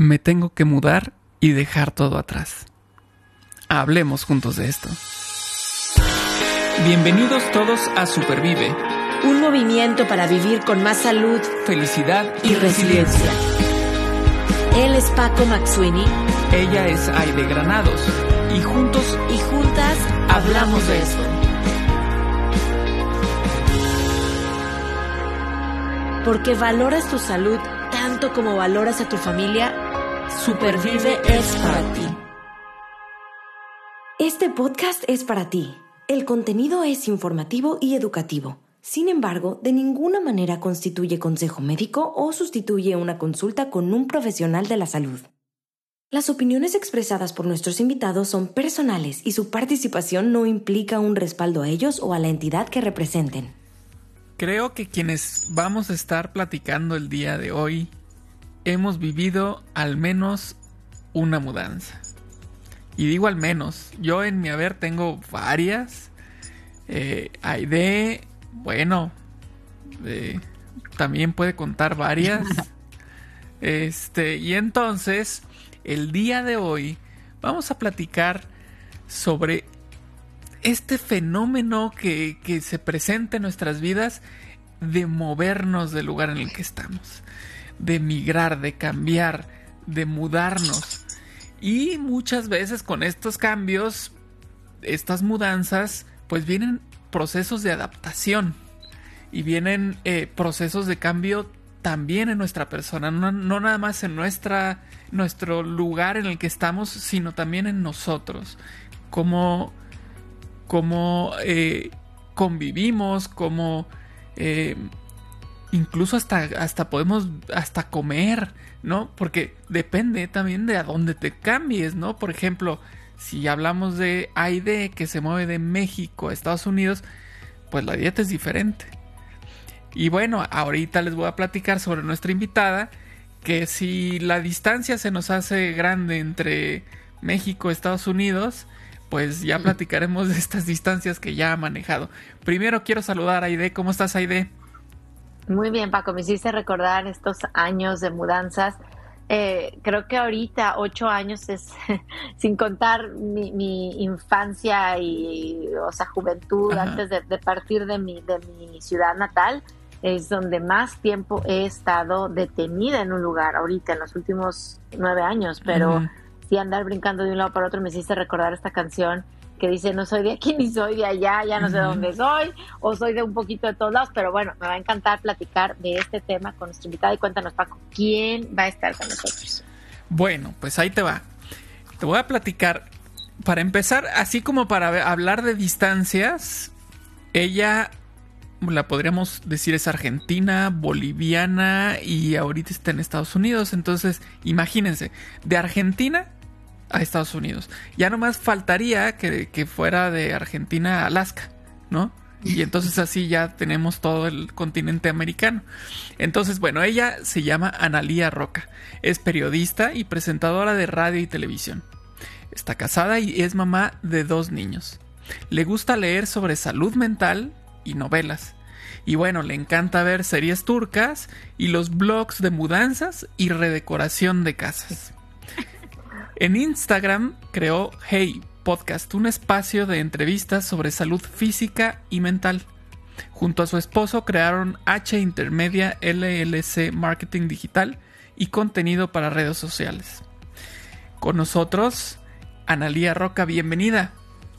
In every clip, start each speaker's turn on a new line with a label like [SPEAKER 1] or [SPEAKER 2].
[SPEAKER 1] Me tengo que mudar y dejar todo atrás. Hablemos juntos de esto. Bienvenidos todos a Supervive.
[SPEAKER 2] Un movimiento para vivir con más salud,
[SPEAKER 1] felicidad
[SPEAKER 2] y resiliencia. Él es Paco Maxuini.
[SPEAKER 1] Ella es Aide Granados. Y juntos
[SPEAKER 2] y juntas hablamos de esto. Porque valoras tu salud tanto como valoras a tu familia, Supervive es para ti. Este podcast es para ti. El contenido es informativo y educativo. Sin embargo, de ninguna manera constituye consejo médico o sustituye una consulta con un profesional de la salud. Las opiniones expresadas por nuestros invitados son personales y su participación no implica un respaldo a ellos o a la entidad que representen.
[SPEAKER 1] Creo que quienes vamos a estar platicando el día de hoy hemos vivido al menos una mudanza. Y digo al menos, yo en mi haber tengo varias. Aide, bueno, también puede contar varias. Y entonces, el día de hoy vamos a platicar sobre este fenómeno que se presenta en nuestras vidas de movernos del lugar en el que estamos, de migrar, de cambiar, de mudarnos. Y muchas veces con estos cambios, estas mudanzas, pues vienen procesos de adaptación y vienen procesos de cambio también en nuestra persona, no nada más en nuestro lugar en el que estamos, sino también en nosotros, cómo convivimos, cómo incluso hasta podemos hasta comer, ¿no? Porque depende también de a dónde te cambies, ¿no? Por ejemplo, si hablamos de Aide que se mueve de México a Estados Unidos, pues la dieta es diferente. Y bueno, ahorita les voy a platicar sobre nuestra invitada, que si la distancia se nos hace grande entre México y Estados Unidos, pues ya platicaremos de estas distancias que ya ha manejado. Primero quiero saludar a Aide. ¿Cómo estás, Aide?
[SPEAKER 3] Muy bien, Paco. Me hiciste recordar estos años de mudanzas. Creo que ahorita 8 años es, sin contar mi infancia y, juventud. Ajá. Antes de partir de mi ciudad natal, es donde más tiempo he estado detenida en un lugar, ahorita en los últimos 9 años, pero uh-huh. Sí, andar brincando de un lado para otro. Me hiciste recordar esta canción que dice: no soy de aquí ni soy de allá, ya no sé dónde soy, o soy de un poquito de todos lados. Pero bueno, me va a encantar platicar de este tema con nuestra invitada. Y cuéntanos, Paco, ¿quién va a estar con nosotros?
[SPEAKER 1] Bueno, pues ahí te va. Te voy a platicar. Para empezar, así como para hablar de distancias, ella, la podríamos decir, es argentina, boliviana y ahorita está en Estados Unidos. Entonces, imagínense, de Argentina a Estados Unidos. Ya nomás faltaría que fuera de Argentina a Alaska, ¿no? Y entonces así ya tenemos todo el continente americano. Entonces, bueno, ella se llama Analía Roca. Es periodista y presentadora de radio y televisión. Está casada y es mamá de 2 niños. Le gusta leer sobre salud mental y novelas. Y bueno, le encanta ver series turcas y los blogs de mudanzas y redecoración de casas. En Instagram creó Hey Podcast, un espacio de entrevistas sobre salud física y mental. Junto a su esposo crearon H Intermedia LLC Marketing Digital y contenido para redes sociales. Con nosotros, Analía Roca, bienvenida.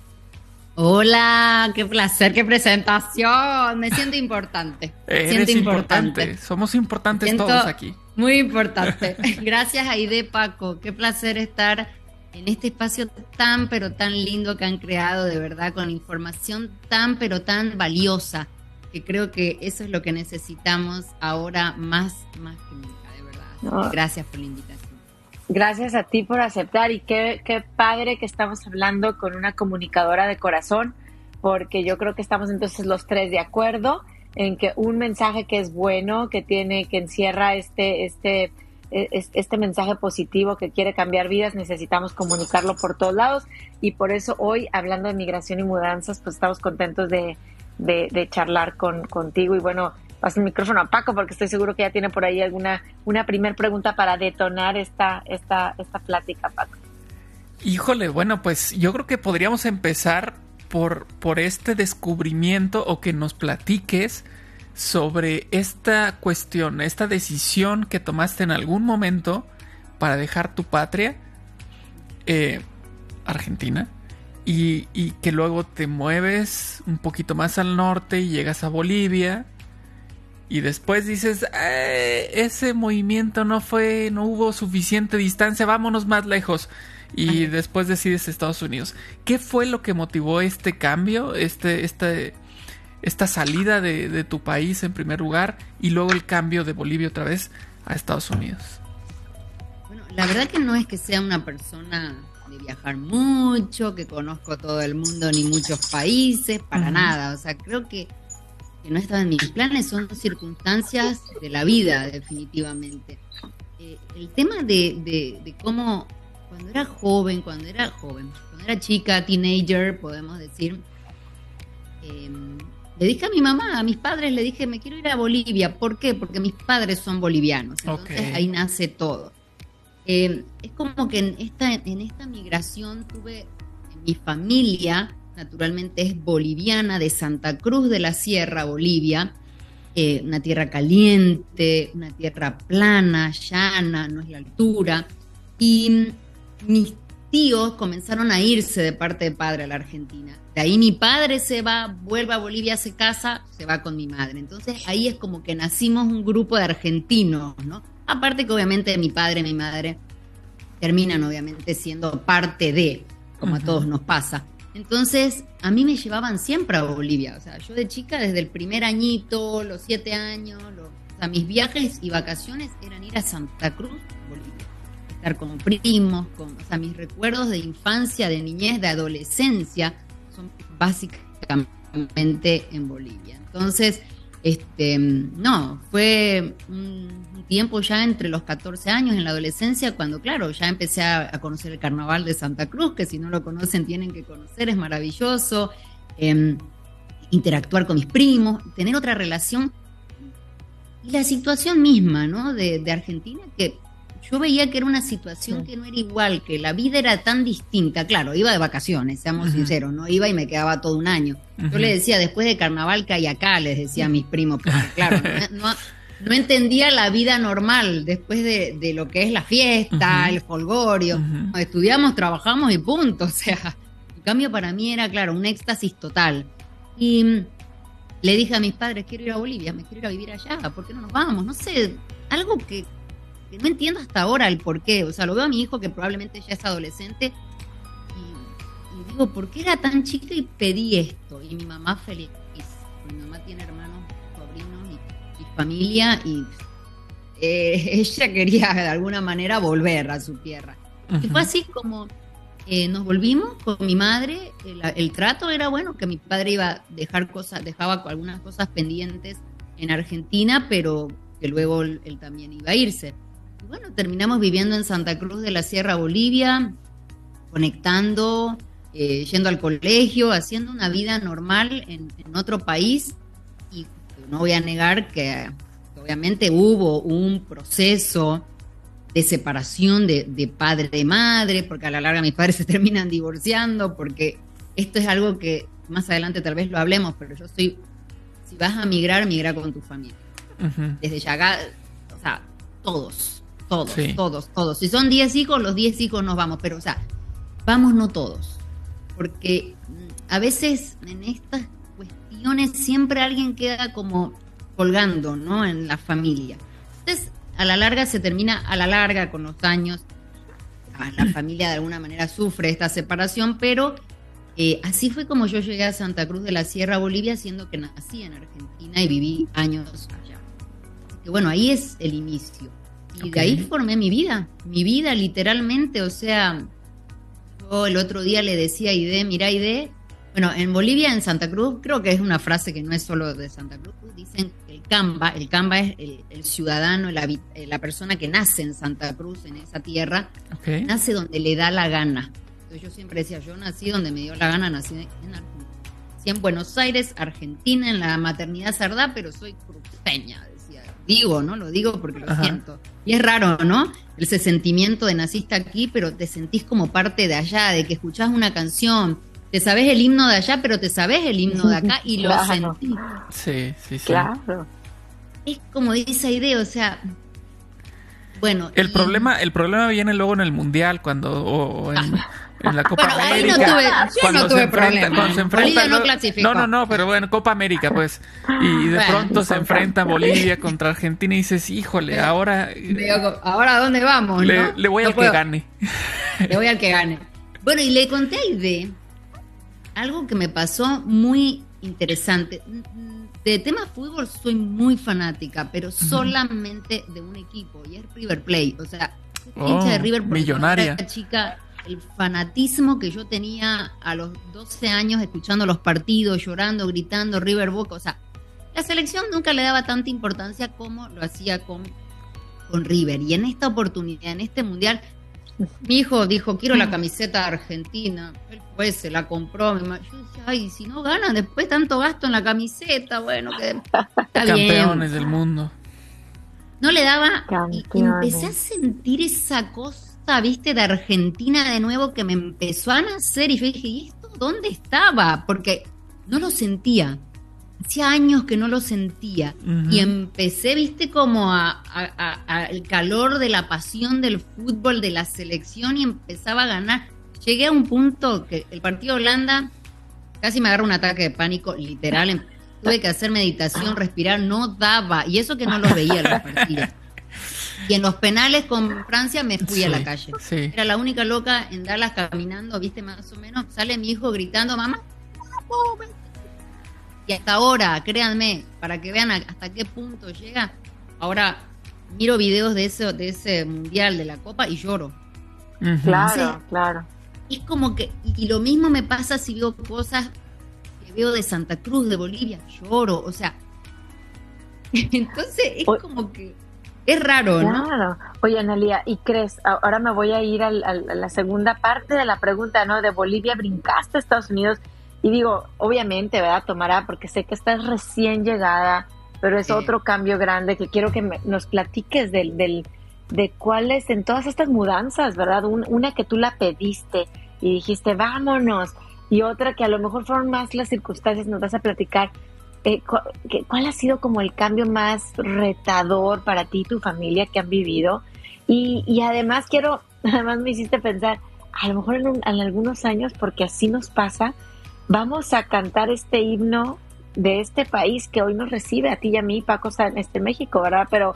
[SPEAKER 4] Hola, qué placer, qué presentación. Me siento importante.
[SPEAKER 1] Eres importante. Somos importantes todos aquí.
[SPEAKER 4] Muy importante. Gracias, Aide, Paco. Qué placer estar en este espacio tan, pero tan lindo que han creado, de verdad, con información tan, pero tan valiosa, que creo que eso es lo que necesitamos ahora más que nunca, de verdad. No. Gracias por la invitación.
[SPEAKER 3] Gracias a ti por aceptar, y qué padre que estamos hablando con una comunicadora de corazón, porque yo creo que estamos entonces los 3 de acuerdo en que un mensaje que es bueno, que encierra este mensaje positivo que quiere cambiar vidas, necesitamos comunicarlo por todos lados. Y por eso hoy, hablando de migración y mudanzas, pues estamos contentos de charlar contigo. Y bueno, paso el micrófono a Paco porque estoy seguro que ya tiene por ahí una primer pregunta para detonar esta plática, Paco.
[SPEAKER 1] Híjole, bueno, pues yo creo que podríamos empezar por este descubrimiento o que nos platiques sobre esta cuestión, esta decisión que tomaste en algún momento para dejar tu patria, Argentina, y que luego te mueves un poquito más al norte y llegas a Bolivia y después dices, ese movimiento no hubo suficiente distancia, vámonos más lejos. Y después decides Estados Unidos. ¿Qué fue lo que motivó este cambio, esta salida de tu país en primer lugar y luego el cambio de Bolivia otra vez a Estados Unidos?
[SPEAKER 4] Bueno, la verdad que no es que sea una persona de viajar mucho, que conozco todo el mundo ni muchos países, para nada. O sea, creo que no estaba en mis planes, son circunstancias de la vida, definitivamente. El tema de cómo... Cuando era chica, teenager, podemos decir, le dije a mi mamá, a mis padres, le dije, me quiero ir a Bolivia. ¿Por qué? Porque mis padres son bolivianos. Entonces ahí nace todo. Es como que en esta migración tuve, mi familia, naturalmente es boliviana, de Santa Cruz de la Sierra, Bolivia, una tierra caliente, una tierra plana, llana, no es la altura. Y mis tíos comenzaron a irse de parte de padre a la Argentina. De ahí mi padre se va, vuelve a Bolivia, se casa, se va con mi madre. Entonces ahí es como que nacimos un grupo de argentinos, ¿no? Aparte que obviamente mi padre y mi madre terminan obviamente siendo parte de, como a todos nos pasa. Entonces a mí me llevaban siempre a Bolivia. O sea, yo de chica desde el primer añito, los 7 años, o sea, mis viajes y vacaciones eran ir a Santa Cruz, Bolivia. Estar con primos, o sea, mis recuerdos de infancia, de niñez, de adolescencia son básicamente en Bolivia. Entonces, no, fue un tiempo ya entre los 14 años, en la adolescencia, cuando, claro, ya empecé a conocer el Carnaval de Santa Cruz, que si no lo conocen tienen que conocer, es maravilloso, interactuar con mis primos, tener otra relación, y la situación misma, ¿no?, de Argentina, que yo veía que era una situación que no era igual, que la vida era tan distinta. Claro, iba de vacaciones, seamos sinceros, no iba y me quedaba todo un año. Yo le decía, después de carnaval, que hay acá, les decía a mis primos, porque claro, no entendía la vida normal después de lo que es la fiesta, el folgorio. Estudiamos, trabajamos y punto. O sea, en cambio para mí era, claro, un éxtasis total. Y le dije a mis padres, quiero ir a Bolivia, me quiero ir a vivir allá, ¿por qué no nos vamos? No sé, algo que no entiendo hasta ahora el por qué. O sea, lo veo a mi hijo que probablemente ya es adolescente y digo, ¿por qué era tan chica y pedí esto? Y mi mamá feliz. Mi mamá tiene hermanos, sobrinos y familia y ella quería de alguna manera volver a su tierra. Y fue así como nos volvimos con mi madre. El trato era, bueno, que mi padre iba a dejaba algunas cosas pendientes en Argentina, pero que luego él también iba a irse. Y bueno, terminamos viviendo en Santa Cruz de la Sierra, Bolivia, conectando, yendo al colegio, haciendo una vida normal en otro país. Y no voy a negar que obviamente hubo un proceso de separación de padre y madre, porque a la larga mis padres se terminan divorciando, porque esto es algo que más adelante tal vez lo hablemos, pero si vas a migrar, migra con tu familia. Desde ya, o sea, todos. Si son 10 hijos, los 10 hijos nos vamos, pero o sea, vamos no todos, porque a veces en estas cuestiones siempre alguien queda como colgando, ¿no?, en la familia. Entonces, a la larga se termina, con los años, la familia de alguna manera sufre esta separación, pero así fue como yo llegué a Santa Cruz de la Sierra, Bolivia, siendo que nací en Argentina y viví años allá. Que bueno, ahí es el inicio. Y de ahí formé mi vida literalmente. O sea, yo el otro día le decía a Aide, mira Aide, bueno, en Bolivia, en Santa Cruz, creo que es una frase que no es solo de Santa Cruz, dicen que el camba es el ciudadano, la persona que nace en Santa Cruz, en esa tierra, nace donde le da la gana. Entonces yo siempre decía, yo nací donde me dio la gana, nací en Argentina. nací en Buenos Aires, Argentina, en la maternidad Sardá, pero soy cruceña, decía. Digo, ¿no? Lo digo porque lo siento. Y es raro, ¿no? Ese sentimiento de naciste aquí, pero te sentís como parte de allá, de que escuchás una canción, te sabés el himno de allá, pero te sabés el himno de acá y lo sentís.
[SPEAKER 1] Sí.
[SPEAKER 3] Claro.
[SPEAKER 4] Es como dice Aide, o sea, bueno.
[SPEAKER 1] El problema viene luego en el Mundial, o en la Copa América.
[SPEAKER 4] Yo no tuve problema.
[SPEAKER 1] Cuando se enfrenta,
[SPEAKER 4] Bolivia no clasificó.
[SPEAKER 1] No, pero bueno, Copa América, pues. Y de pronto se enfrenta Bolivia contra Argentina y dices, híjole, ahora
[SPEAKER 4] ¿a dónde vamos?
[SPEAKER 1] Le voy al que gane.
[SPEAKER 4] Le voy al que gane. Bueno, y le conté a Aide algo que me pasó muy interesante. De tema fútbol soy muy fanática, pero solamente de un equipo, y es River Plate. O sea, hincha de River Plate.
[SPEAKER 1] Millonaria.
[SPEAKER 4] Chica, el fanatismo que yo tenía a los 12 años escuchando los partidos, llorando, gritando, River Boca. O sea, la selección nunca le daba tanta importancia como lo hacía con River. Y en esta oportunidad, en este mundial, mi hijo dijo, quiero la camiseta argentina. Él fue, se la compró. Yo decía, ay, si no ganan, después tanto gasto en la camiseta, bueno, que está
[SPEAKER 1] campeones
[SPEAKER 4] bien.
[SPEAKER 1] del mundo.
[SPEAKER 4] No le daba,
[SPEAKER 3] Campeones.
[SPEAKER 4] y empecé a sentir esa cosa, viste, de Argentina de nuevo que me empezó a nacer y yo dije, ¿y esto dónde estaba? Porque no lo sentía. Hacía años que no lo sentía. Y empecé, viste, como al calor de la pasión del fútbol, de la selección, y empezaba a ganar. Llegué a un punto que el partido de Holanda casi me agarra un ataque de pánico, literal. Tuve que hacer meditación, respirar, no daba. Y eso que no lo veía en los partidos. Y en los penales con Francia me fui a la calle.
[SPEAKER 1] Sí.
[SPEAKER 4] Era la única loca en Dallas caminando, viste, más o menos. Sale mi hijo gritando, mamá. Y hasta ahora, créanme, para que vean hasta qué punto llega, ahora miro videos de ese mundial de la Copa y lloro.
[SPEAKER 3] Claro, claro.
[SPEAKER 4] Es como que, y lo mismo me pasa si veo cosas que veo de Santa Cruz, de Bolivia, lloro, o sea, entonces es como que es raro, ¿no?
[SPEAKER 3] Claro. Oye, Analía, ¿y crees? Ahora me voy a ir a la segunda parte de la pregunta, ¿no? De Bolivia, brincaste a Estados Unidos. Y digo, obviamente, ¿verdad? Tomará, porque sé que estás recién llegada, pero es otro cambio grande que quiero que nos platiques de cuáles en todas estas mudanzas, ¿verdad? Una que tú la pediste y dijiste, vámonos, y otra que a lo mejor fueron más las circunstancias, nos vas a platicar. ¿Cuál ha sido como el cambio más retador para ti y tu familia que han vivido? Y además me hiciste pensar, a lo mejor en algunos años, porque así nos pasa, vamos a cantar este himno de este país que hoy nos recibe a ti y a mí, Paco, México, ¿verdad? Pero,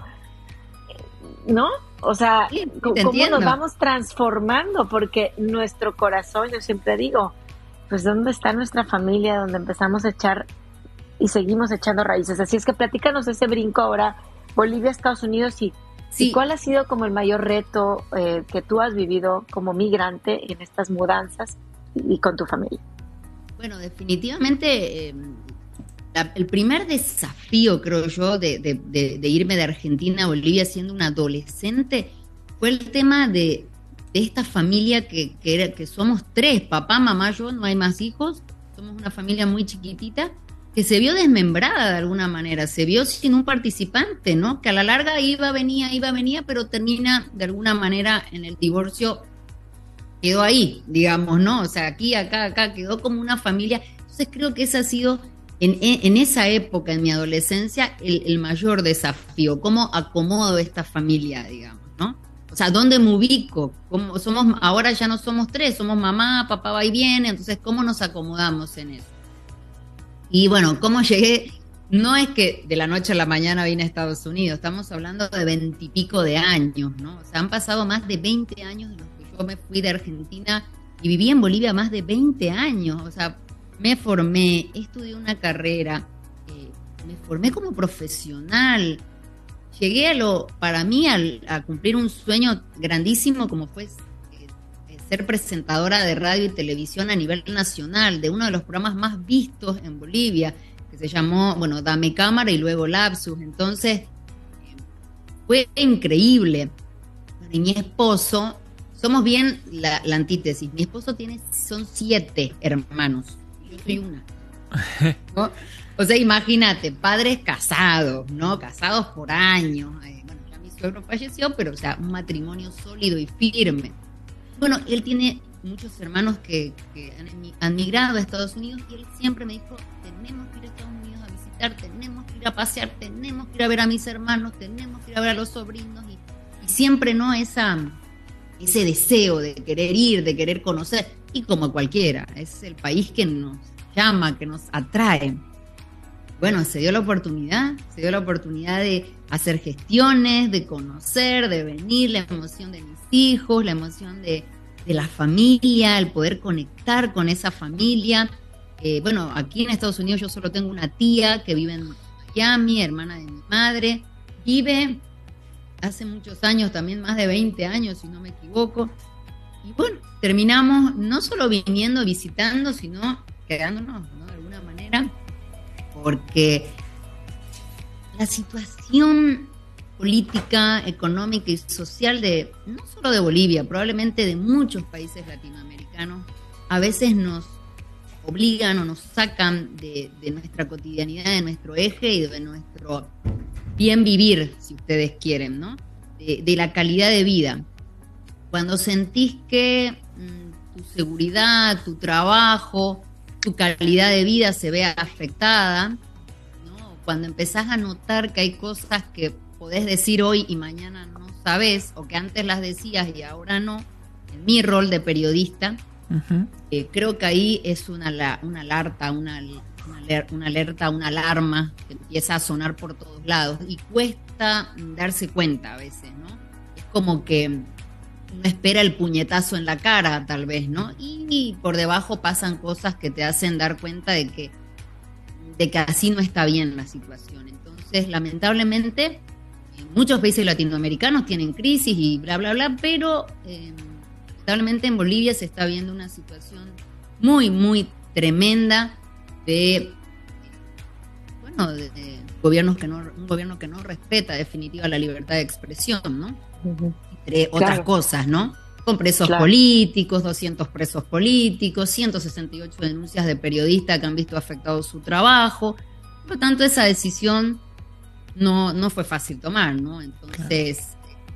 [SPEAKER 3] ¿no? O sea,
[SPEAKER 4] sí,
[SPEAKER 3] ¿cómo nos vamos transformando? Porque nuestro corazón, yo siempre digo, pues ¿dónde está nuestra familia? Donde empezamos a echar y seguimos echando raíces. Así es que platícanos ese brinco ahora, Bolivia, Estados Unidos, y cuál ha sido como el mayor reto que tú has vivido como migrante en estas mudanzas y con tu familia.
[SPEAKER 4] Bueno, definitivamente el primer desafío, creo yo, de irme de Argentina a Bolivia siendo una adolescente fue el tema de esta familia que somos tres, papá, mamá, yo, no hay más hijos, somos una familia muy chiquitita que se vio desmembrada de alguna manera, se vio sin un participante, ¿no? Que a la larga iba, venía, pero termina de alguna manera en el divorcio. Quedó ahí, digamos, ¿no? O sea, aquí, acá, quedó como una familia. Entonces creo que ese ha sido, en esa época, en mi adolescencia, el mayor desafío. ¿Cómo acomodo esta familia, digamos, no? O sea, ¿dónde me ubico? Ahora ya no somos tres, somos mamá, papá va y viene, entonces, ¿cómo nos acomodamos en eso? Y bueno, ¿cómo llegué? No es que de la noche a la mañana vine a Estados Unidos, estamos hablando de 20 y pico de años, ¿no? O sea, han pasado más de 20 años de los que yo me fui de Argentina y viví en Bolivia más de 20 años, o sea, me formé, estudié una carrera, me formé como profesional, llegué para mí a cumplir un sueño grandísimo como fue ser presentadora de radio y televisión a nivel nacional, de uno de los programas más vistos en Bolivia, que se llamó, bueno, Dame Cámara y luego Lapsus. Entonces, fue increíble. Y mi esposo, somos bien la antítesis, mi esposo son 7 hermanos, yo soy una. ¿no? O sea, imagínate, padres casados, ¿no? Casados por años. Bueno, ya mi suegro falleció, pero, o sea, un matrimonio sólido y firme. Bueno, él tiene muchos hermanos que han migrado a Estados Unidos y él siempre me dijo, tenemos que ir a Estados Unidos a visitar, tenemos que ir a pasear, tenemos que ir a ver a mis hermanos, tenemos que ir a ver a los sobrinos y siempre, ¿no? Ese deseo de querer ir, de querer conocer, y como cualquiera, es el país que nos llama, que nos atrae. Bueno, se dio la oportunidad de hacer gestiones, de conocer, de venir, la emoción de mis hijos, la emoción de la familia, el poder conectar con esa familia. Bueno, aquí en Estados Unidos yo solo tengo una tía que vive en Miami, hermana de mi madre, vive hace muchos años, también más de 20 años, si no me equivoco. Y bueno, terminamos no solo viniendo, visitando, sino quedándonos, ¿no? De alguna manera, porque la situación política, económica y social no solo de Bolivia, probablemente de muchos países latinoamericanos, a veces nos obligan o nos sacan de nuestra cotidianidad, de nuestro eje y de nuestro bien vivir, si ustedes quieren, ¿no? De la calidad de vida. Cuando sentís que tu seguridad, tu trabajo, tu calidad de vida se ve afectada, ¿no? Cuando empezás a notar que hay cosas que podés decir hoy y mañana no sabés, o que antes las decías y ahora no, en mi rol de periodista, creo que ahí es una alerta, una alarma que empieza a sonar por todos lados y cuesta darse cuenta a veces, ¿no? Es como que uno espera el puñetazo en la cara, tal vez, ¿no? Y por debajo pasan cosas que te hacen dar cuenta de que así no está bien la situación. Entonces, lamentablemente, muchos países latinoamericanos tienen crisis y bla, bla, bla, pero lamentablemente en Bolivia se está viendo una situación muy, muy tremenda de un gobierno que no respeta definitiva la libertad de expresión, ¿no? Entre otras cosas, ¿no? Con presos políticos, 200 presos políticos, 168 denuncias de periodistas que han visto afectado su trabajo. Por lo tanto, esa decisión no fue fácil tomar, ¿no? Entonces,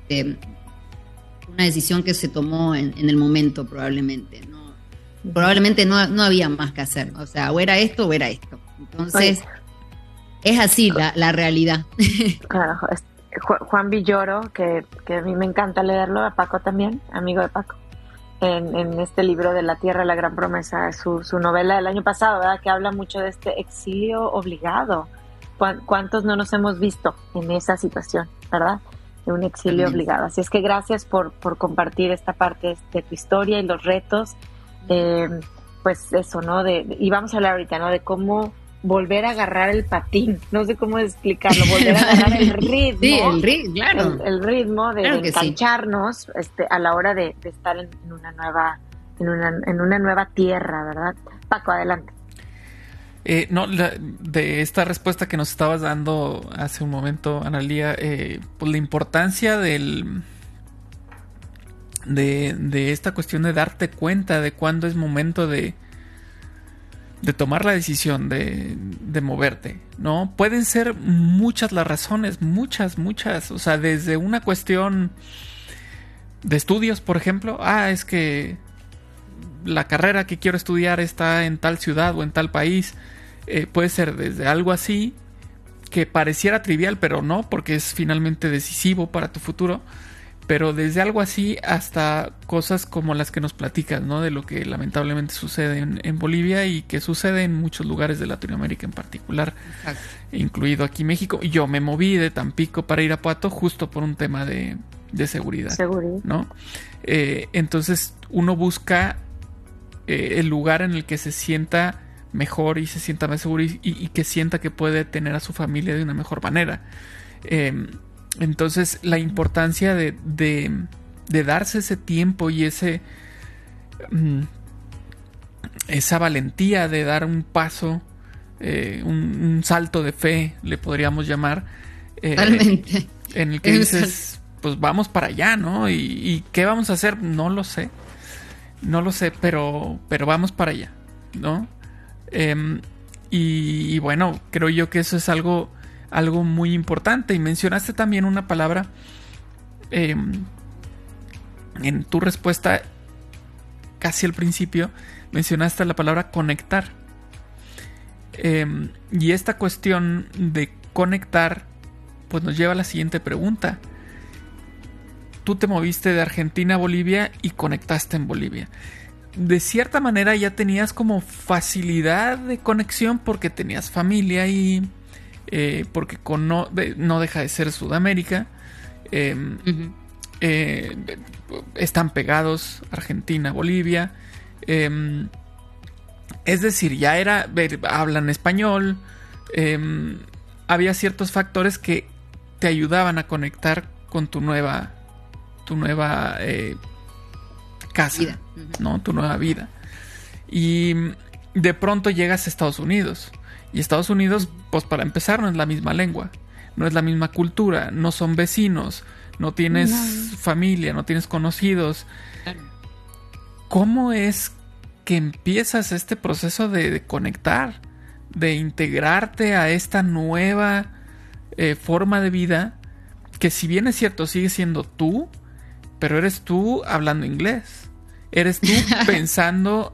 [SPEAKER 4] una decisión que se tomó en el momento probablemente, ¿no? Probablemente no había más que hacer, o sea, o era esto o era esto. Entonces, es así la realidad.
[SPEAKER 3] Claro, Juan Villoro, que a mí me encanta leerlo, a Paco también, amigo de Paco, en este libro de La Tierra de la Gran Promesa, su novela del año pasado, ¿verdad? Que habla mucho de este exilio obligado. ¿Cuántos no nos hemos visto en esa situación, verdad? De un exilio obligado. Así es que gracias por compartir esta parte de tu historia y los retos. Pues eso, ¿no? Y vamos a hablar ahorita, ¿no? De cómo volver a agarrar el patín. No sé cómo explicarlo. Volver a agarrar el ritmo.
[SPEAKER 4] Sí, el ritmo, claro.
[SPEAKER 3] El ritmo de
[SPEAKER 4] claro
[SPEAKER 3] engancharnos a la hora de estar en una nueva tierra, ¿verdad? Paco, adelante.
[SPEAKER 1] De esta respuesta que nos estabas dando hace un momento, Analía, pues la importancia de esta cuestión de darte cuenta de cuándo es momento de tomar la decisión de moverte, ¿no? Pueden ser muchas las razones, muchas, o sea, desde una cuestión de estudios, por ejemplo, es que la carrera que quiero estudiar está en tal ciudad o en tal país. Puede ser desde algo así que pareciera trivial, pero no, porque es finalmente decisivo para tu futuro. Pero desde algo así hasta cosas como las que nos platicas, ¿no? De lo que lamentablemente sucede en Bolivia y que sucede en muchos lugares de Latinoamérica en particular. Exacto. Incluido aquí México. Yo me moví de Tampico para Irapuato justo por un tema de seguridad. ¿No? Entonces uno busca el lugar en el que se sienta mejor y se sienta más seguro y que sienta que puede tener a su familia de una mejor manera. Entonces la importancia de darse ese tiempo y esa valentía de dar un paso, un salto de fe, le podríamos llamar,
[SPEAKER 4] totalmente,
[SPEAKER 1] en el que dices, pues vamos para allá, ¿no? ¿Y qué vamos a hacer? No lo sé, pero vamos para allá, ¿no? Y bueno, creo yo que eso es algo muy importante. Y mencionaste también una palabra en tu respuesta casi al principio, mencionaste la palabra conectar. Y esta cuestión de conectar pues nos lleva a la siguiente pregunta. Tú te moviste de Argentina a Bolivia y conectaste en Bolivia. De cierta manera ya tenías como facilidad de conexión porque tenías familia ahí, porque no deja de ser Sudamérica. Están pegados Argentina, Bolivia. Es decir, ya hablan español. Había ciertos factores que te ayudaban a conectar con tu nueva casa, vida. ¿No? Tu nueva vida. Y de pronto llegas a Estados Unidos. Y Estados Unidos, pues para empezar, no es la misma lengua, no es la misma cultura, no son vecinos, no tienes familia, no tienes conocidos. ¿Cómo es que empiezas este proceso de conectar, de integrarte a esta nueva forma de vida? Que si bien es cierto, sigue siendo tú, pero eres tú hablando inglés. Eres tú pensando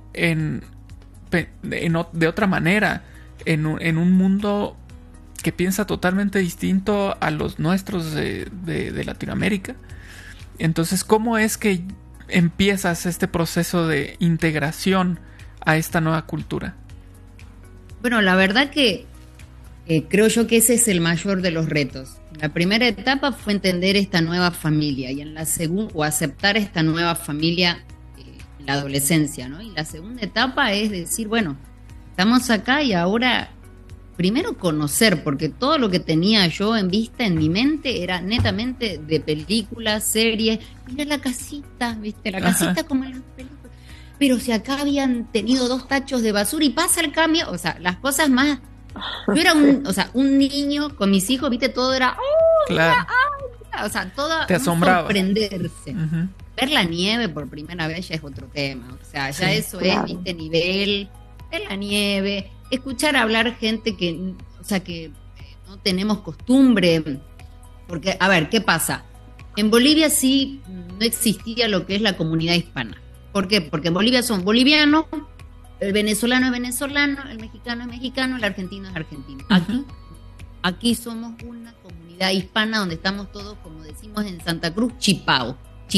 [SPEAKER 1] de otra manera, en un mundo que piensa totalmente distinto a los nuestros de Latinoamérica. Entonces, ¿cómo es que empiezas este proceso de integración a esta nueva cultura?
[SPEAKER 4] Bueno, la verdad que creo yo que ese es el mayor de los retos. La primera etapa fue entender esta nueva familia y en la segunda, o aceptar esta nueva familia en la adolescencia, ¿no? Y la segunda etapa es decir, bueno, estamos acá y ahora primero conocer, porque todo lo que tenía yo en vista, en mi mente, era netamente de películas, series. Mira la casita, ¿viste? La casita como en las películas. Pero si acá habían tenido 2 tachos de basura y pasa el cambio, o sea, las cosas más... Yo era un niño con mis hijos, ¿viste? Todo era... ¡Oh,
[SPEAKER 1] claro.
[SPEAKER 4] mira, mira! O sea, todo
[SPEAKER 1] te asombraba.
[SPEAKER 4] Sorprenderse. Ver la nieve por primera vez ya es otro tema. O sea, ya eso
[SPEAKER 3] claro.
[SPEAKER 4] es, ¿viste? Nivel, ver la nieve, escuchar hablar gente que no tenemos costumbre. Porque, a ver, ¿qué pasa? En Bolivia sí no existía lo que es la comunidad hispana. ¿Por qué? Porque en Bolivia son bolivianos, el venezolano es venezolano, el mexicano es mexicano, el argentino es argentino. Aquí somos una comunidad hispana donde estamos todos, como decimos en Santa Cruz, chipados.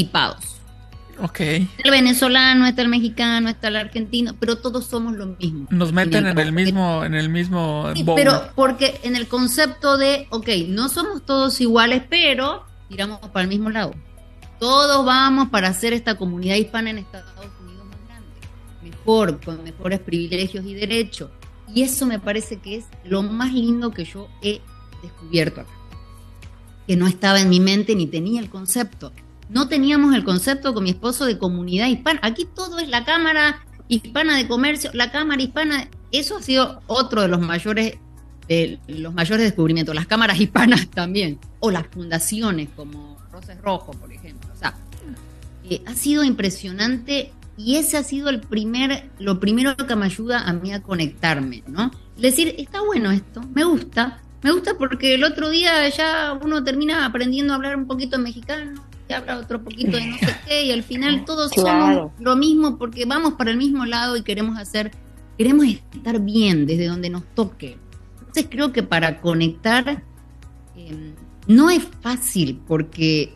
[SPEAKER 1] Ok.
[SPEAKER 4] Está el venezolano, está el mexicano, está el argentino, pero todos somos lo mismo.
[SPEAKER 1] Nos meten en el mismo
[SPEAKER 4] sí,
[SPEAKER 1] bowl.
[SPEAKER 4] pero porque en el concepto de, no somos todos iguales, pero tiramos para el mismo lado. Todos vamos para hacer esta comunidad hispana en Estados Unidos más grande, mejor, con mejores privilegios y derechos. Y eso me parece que es lo más lindo que yo he descubierto acá. Que no estaba en mi mente ni tenía el concepto. No teníamos el concepto con mi esposo de comunidad hispana. Aquí todo es la Cámara Hispana de Comercio, la Cámara Hispana. Eso ha sido otro de los mayores descubrimientos. Las cámaras hispanas también. O las fundaciones como Roses Rojo, por ejemplo. O sea, ha sido impresionante y ese ha sido lo primero que me ayuda a mí a conectarme, ¿no? Es decir, está bueno esto, me gusta porque el otro día ya uno termina aprendiendo a hablar un poquito en mexicano, y habla otro poquito de no sé qué, y al final todos somos lo mismo porque vamos para el mismo lado y queremos estar bien desde donde nos toque. Entonces creo que para conectar no es fácil porque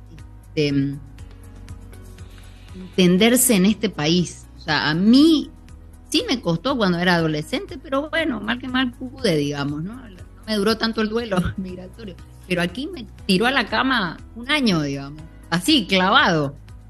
[SPEAKER 4] entenderse en este país, o sea, a mí sí me costó cuando era adolescente, pero bueno, mal que mal pude, digamos, ¿no? No me duró tanto el duelo migratorio, pero aquí me tiró a la cama 1 año, digamos, así, clavado.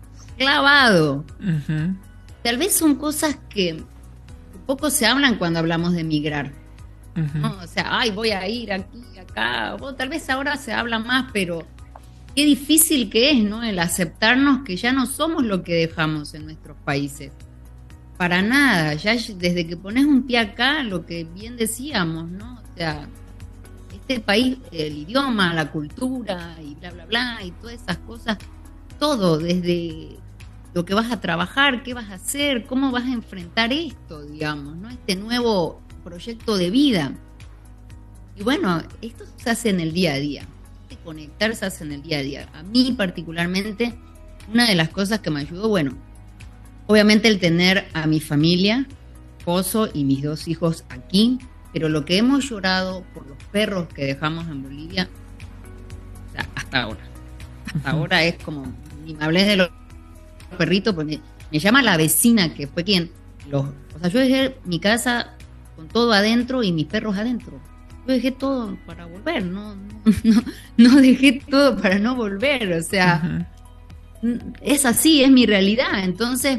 [SPEAKER 4] Tal vez son cosas que poco se hablan cuando hablamos de migrar, ¿no? O sea, voy a ir aquí, acá, o tal vez ahora se habla más, pero qué difícil que es, ¿no? El aceptarnos que ya no somos lo que dejamos en nuestros países. Para nada, ya desde que pones un pie acá, lo que bien decíamos, ¿no? O sea, este país, el idioma, la cultura y bla, bla, bla, y todas esas cosas, todo, desde lo que vas a trabajar, qué vas a hacer, cómo vas a enfrentar esto, digamos, ¿no? Este nuevo proyecto de vida. Y bueno, esto se hace en el día a día. Conectar se hace en el día a día. A mí particularmente, una de las cosas que me ayudó, bueno, obviamente el tener a mi familia, esposo y mis 2 hijos aquí, pero lo que hemos llorado por los perros que dejamos en Bolivia, o sea, hasta ahora es como, ni me hables de los perritos, porque me llama la vecina que fue quien o sea, yo dejé mi casa con todo adentro y mis perros adentro. Yo dejé todo para volver, no dejé todo para no volver, o sea, es así, es mi realidad. Entonces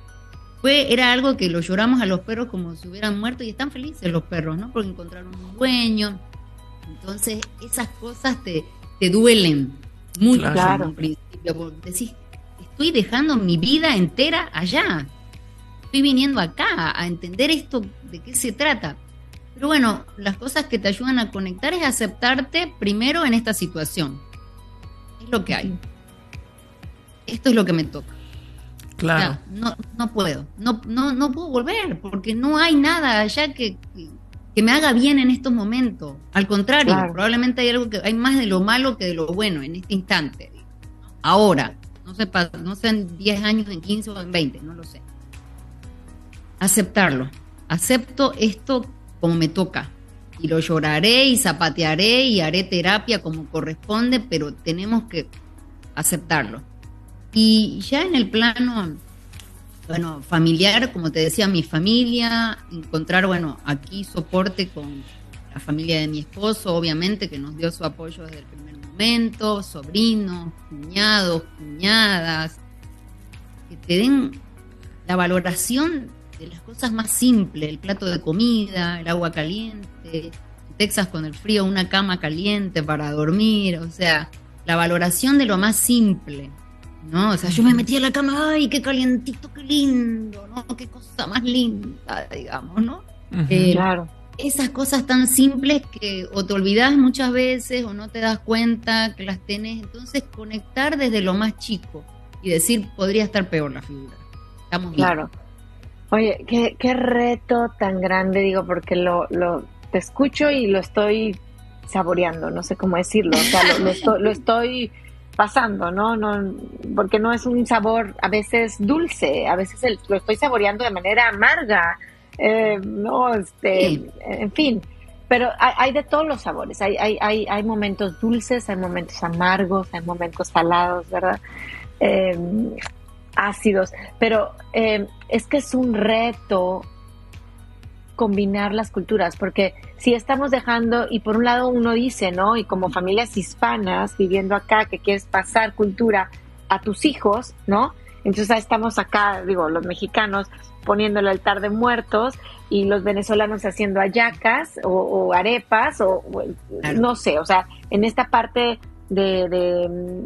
[SPEAKER 4] era algo que lo lloramos a los perros como si hubieran muerto, y están felices los perros, ¿no? Porque encontraron un dueño. Entonces esas cosas te duelen mucho,
[SPEAKER 3] claro,
[SPEAKER 4] en un principio, porque decís, estoy dejando mi vida entera allá, estoy viniendo acá a entender esto, de qué se trata. Pero bueno, las cosas que te ayudan a conectar es aceptarte primero en esta situación. Es lo que hay. Esto es lo que me toca.
[SPEAKER 1] Claro.
[SPEAKER 4] O sea, no puedo. No puedo volver, porque no hay nada allá que me haga bien en estos momentos. Al contrario,
[SPEAKER 3] claro,
[SPEAKER 4] probablemente hay más de lo malo que de lo bueno en este instante. Ahora, no sé en 10 años, en 15 o en 20, no lo sé. Aceptarlo. Acepto esto como me toca, y lo lloraré y zapatearé y haré terapia como corresponde, pero tenemos que aceptarlo. Y ya en el plano, bueno, familiar, como te decía, mi familia, encontrar, bueno, aquí soporte con la familia de mi esposo, obviamente, que nos dio su apoyo desde el primer momento, sobrinos, cuñados, cuñadas, que te den la valoración de las cosas más simples, el plato de comida, el agua caliente, en Texas con el frío, una cama caliente para dormir, o sea, la valoración de lo más simple, ¿no? O sea, yo me metí a la cama, ¡ay, qué calientito, qué lindo!, ¿no? Qué cosa más linda, digamos, ¿no?
[SPEAKER 3] Claro.
[SPEAKER 4] Esas cosas tan simples que o te olvidas muchas veces o no te das cuenta que las tenés, entonces conectar desde lo más chico y decir, podría estar peor la figura. Estamos bien.
[SPEAKER 3] Claro. Oye, qué reto tan grande, digo, porque te escucho y lo estoy saboreando, no sé cómo decirlo, o sea, lo estoy pasando, ¿no? Porque no es un sabor a veces dulce, a veces lo estoy saboreando de manera amarga, en fin, pero hay de todos los sabores, hay momentos dulces, hay momentos amargos, hay momentos salados, ¿verdad? Ácidos, pero es que es un reto combinar las culturas, porque si estamos dejando, y por un lado uno dice, ¿no? Y como familias hispanas viviendo acá, que quieres pasar cultura a tus hijos, ¿no? Entonces estamos acá, digo, los mexicanos poniendo el altar de muertos y los venezolanos haciendo hallacas o arepas o claro, no sé, o sea, en esta parte de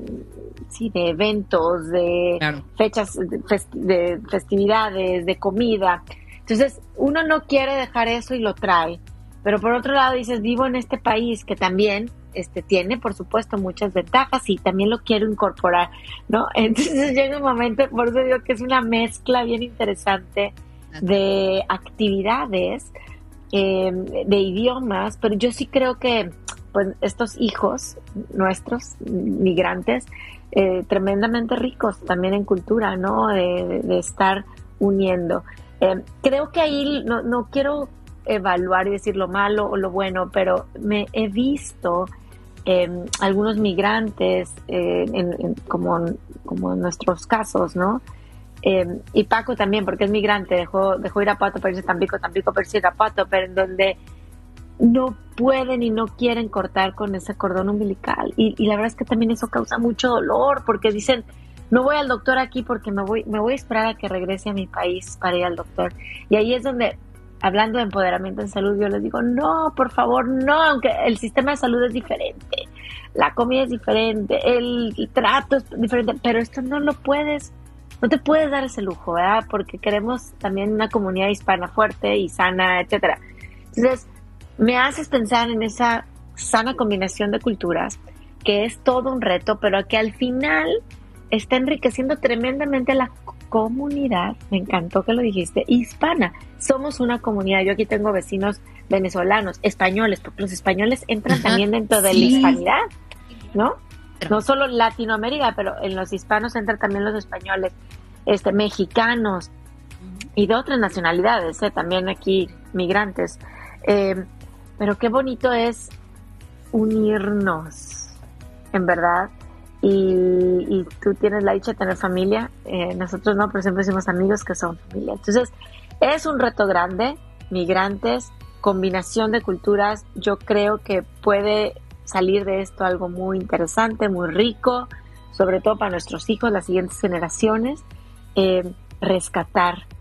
[SPEAKER 3] eventos, de claro, fechas, de festividades, de comida. Entonces, uno no quiere dejar eso y lo trae. Pero por otro lado dices, vivo en este país que también tiene, por supuesto, muchas ventajas y también lo quiero incorporar, ¿no? Entonces llega un momento, por eso digo que es una mezcla bien interesante de actividades, de idiomas, pero yo sí creo que pues estos hijos nuestros, migrantes, tremendamente ricos también en cultura, ¿no? De estar uniendo. Creo que ahí no quiero evaluar y decir lo malo o lo bueno, pero me he visto algunos migrantes como en nuestros casos, ¿no? Y Paco también, porque es migrante, dejó Irapuato para irse a Tampico para irse a Irapuato, pero en donde no pueden y no quieren cortar con ese cordón umbilical. Y la verdad es que también eso causa mucho dolor, porque dicen, no voy al doctor aquí porque me voy a esperar a que regrese a mi país para ir al doctor. Y ahí es donde, hablando de empoderamiento en salud, yo les digo, no, por favor, no, aunque el sistema de salud es diferente, la comida es diferente, el trato es diferente, pero esto no te puedes dar ese lujo, ¿verdad? Porque queremos también una comunidad hispana fuerte y sana, etcétera. Entonces, me haces pensar en esa sana combinación de culturas, que es todo un reto, pero que al final está enriqueciendo tremendamente la comunidad, me encantó que lo dijiste, hispana. Somos una comunidad. Yo aquí tengo vecinos venezolanos, españoles, porque los españoles entran también dentro de la hispanidad, ¿no? No solo Latinoamérica, pero en los hispanos entran también los españoles, mexicanos y de otras nacionalidades, también aquí migrantes. Pero qué bonito es unirnos, en verdad. Y tú tienes la dicha de tener familia, nosotros no, pero siempre decimos amigos que son familia. Entonces, es un reto grande, migrantes, combinación de culturas. Yo creo que puede salir de esto algo muy interesante, muy rico, sobre todo para nuestros hijos, las siguientes generaciones. Rescatar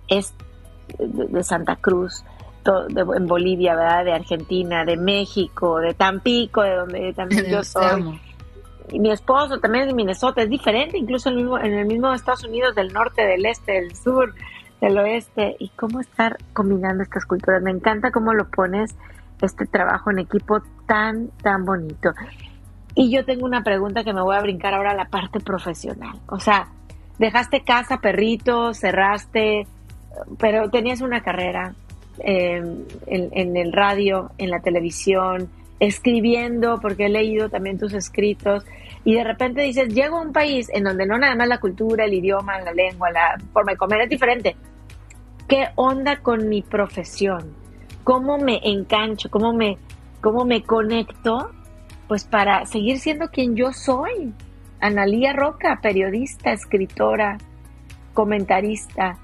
[SPEAKER 3] de Santa Cruz, en Bolivia, ¿verdad? De Argentina, de México, de Tampico, de donde también yo soy. Y mi esposo también es de Minnesota, es diferente, incluso en el mismo Estados Unidos, del norte, del este, del sur, del oeste. Y cómo estar combinando estas culturas. Me encanta cómo lo pones, este trabajo en equipo tan, tan bonito. Y yo tengo una pregunta que me voy a brincar ahora a la parte profesional. O sea, dejaste casa, perrito, cerraste, pero tenías una carrera en el radio, en la televisión, escribiendo, porque he leído también tus escritos, y de repente dices, llego a un país en donde no nada más la cultura, el idioma, la lengua, la forma de comer es diferente. ¿Qué onda con mi profesión? ¿Cómo me engancho? ¿Cómo me conecto? Pues para seguir siendo quien yo soy. Analía Roca, periodista, escritora, comentarista.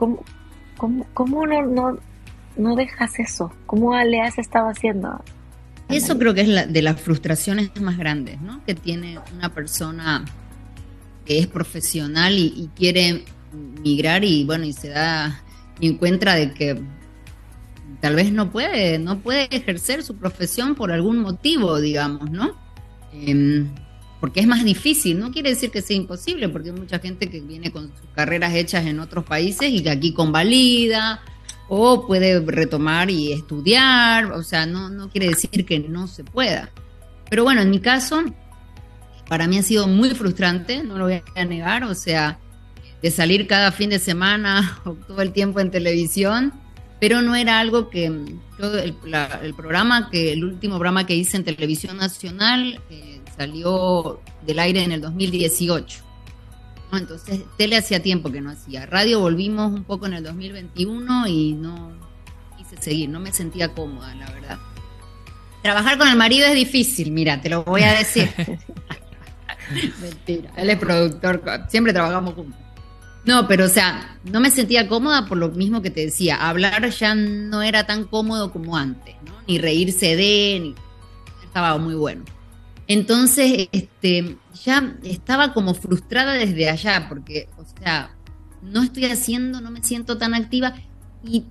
[SPEAKER 3] ¿Cómo no dejas eso? ¿Cómo le has estado haciendo?
[SPEAKER 4] Eso creo que es de las frustraciones más grandes, ¿no? Que tiene una persona que es profesional y quiere migrar y bueno, y encuentra de que tal vez no puede ejercer su profesión por algún motivo, digamos, ¿no? Porque es más difícil. No quiere decir que sea imposible, porque hay mucha gente que viene con sus carreras hechas en otros países y que aquí convalida o puede retomar y estudiar. O sea, no quiere decir que no se pueda. Pero bueno, en mi caso, para mí ha sido muy frustrante, no lo voy a negar. O sea, de salir cada fin de semana o todo el tiempo en televisión, pero no era algo que yo, el último programa que hice en Televisión Nacional salió del aire en el 2018, ¿no? Entonces tele hacía tiempo que no hacía, radio volvimos un poco en el 2021 y no quise seguir, no me sentía cómoda, la verdad. Trabajar con el marido es difícil, mira, te lo voy a decir. Mentira, él es productor, siempre trabajamos juntos. No, pero o sea, no me sentía cómoda por lo mismo que te decía. Hablar ya no era tan cómodo como antes, ¿no? Ni reírse ni estaba muy bueno. Entonces, ya estaba como frustrada desde allá, porque, o sea, no me siento tan activa y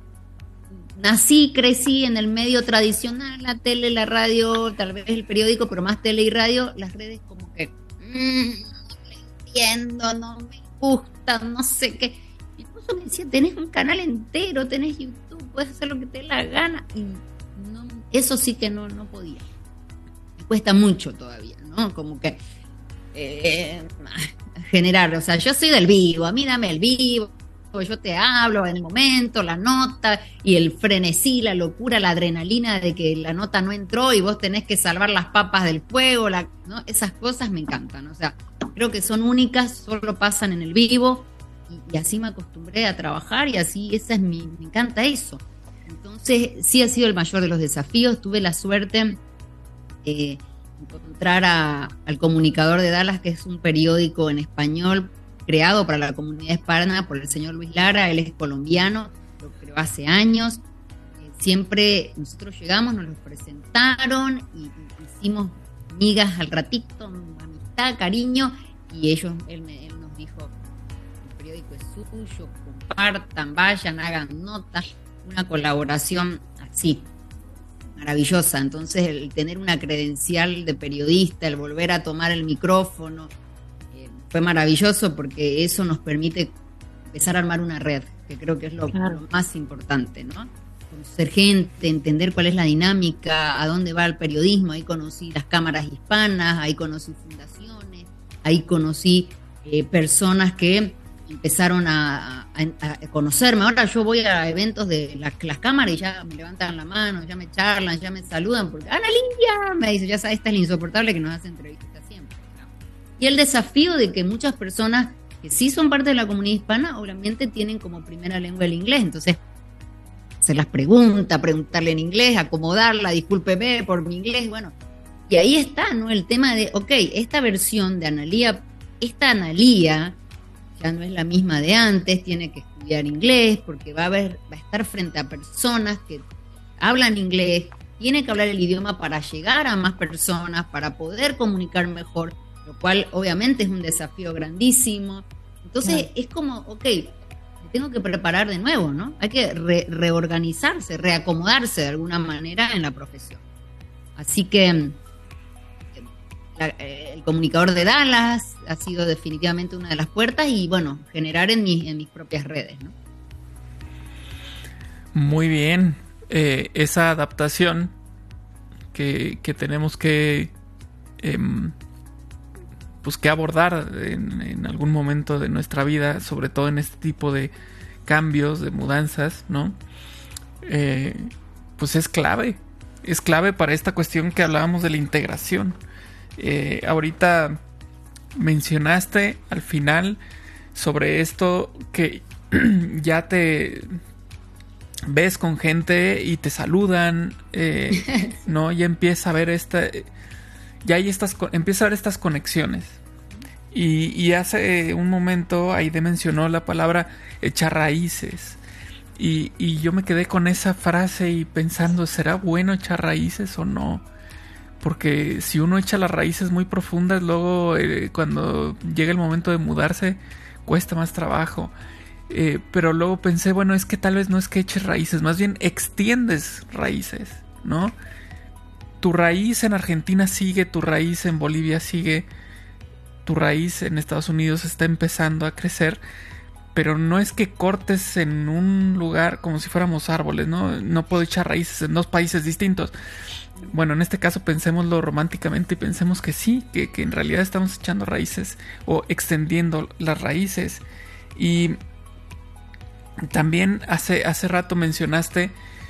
[SPEAKER 4] crecí en el medio tradicional, la tele, la radio, tal vez el periódico, pero más tele y radio, las redes como que no me entiendo, no me gusta, no sé qué. Mi esposo me decía, tenés un canal entero, tenés YouTube, puedes hacer lo que te dé la gana. Y no, eso sí que no podía. Me cuesta mucho todavía, ¿no? Como que generar, o sea, yo soy del vivo, a mí dame el vivo, yo te hablo en el momento, la nota y el frenesí, la locura, la adrenalina de que la nota no entró y vos tenés que salvar las papas del fuego, ¿no? Esas cosas me encantan, o sea, creo que son únicas, solo pasan en el vivo y así me acostumbré a trabajar y así me encanta eso. Entonces sí ha sido el mayor de los desafíos. Tuve la suerte de encontrar al Comunicador de Dallas, que es un periódico en español creado para la comunidad hispana por el señor Luis Lara. Él es colombiano, lo creó hace años. Siempre nosotros llegamos, nos los presentaron y hicimos migas al ratito, amistad, cariño, y él nos dijo, el periódico es suyo, compartan, vayan, hagan notas, una colaboración así, maravillosa. Entonces el tener una credencial de periodista, el volver a tomar el micrófono, fue maravilloso porque eso nos permite empezar a armar una red, que creo que es lo más importante, ¿no? Conocer gente, entender cuál es la dinámica, a dónde va el periodismo. Ahí conocí las cámaras hispanas, ahí conocí fundaciones, ahí conocí personas que empezaron a conocerme. Ahora yo voy a eventos de las cámaras y ya me levantan la mano, ya me charlan, ya me saludan, porque Ana Lilia me dice, ya sabes, esta es la insoportable que nos hace entrevistas siempre. Y el desafío de que muchas personas que sí son parte de la comunidad hispana, obviamente tienen como primera lengua el inglés, entonces se las preguntarle en inglés, acomodarla, discúlpeme por mi inglés, bueno, y ahí está, ¿no? El tema de, ok, esta versión de Analía, esta Analía ya no es la misma de antes, tiene que estudiar inglés porque va a estar frente a personas que hablan inglés, tiene que hablar el idioma para llegar a más personas, para poder comunicar mejor, lo cual obviamente es un desafío grandísimo. Entonces es como, ok, me tengo que preparar de nuevo, ¿no? Hay que reorganizarse, reacomodarse de alguna manera en la profesión. Así que el comunicador de Dallas ha sido definitivamente una de las puertas y bueno, generar en mis propias redes, ¿no?
[SPEAKER 1] Muy bien. Esa adaptación que tenemos que pues que abordar en algún momento de nuestra vida, sobre todo en este tipo de cambios, de mudanzas, ¿no? Pues es clave para esta cuestión que hablábamos de la integración. Ahorita mencionaste al final sobre esto que ya te ves con gente y te saludan, ¿no? Ya empieza a ver empieza a ver estas conexiones. Y hace un momento Aide mencionó la palabra echar raíces. Y yo me quedé con esa frase y pensando, ¿será bueno echar raíces o no? Porque si uno echa las raíces muy profundas, luego cuando llega el momento de mudarse, cuesta más trabajo. Pero luego pensé, bueno, es que tal vez no es que eches raíces, más bien extiendes raíces, ¿no? Tu raíz en Argentina sigue, tu raíz en Bolivia sigue, tu raíz en Estados Unidos está empezando a crecer, pero no es que cortes en un lugar como si fuéramos árboles, ¿no? No puedo echar raíces en dos países distintos. Bueno, en este caso pensémoslo románticamente y pensemos que sí, que en realidad estamos echando raíces o extendiendo las raíces. Y también hace rato mencionaste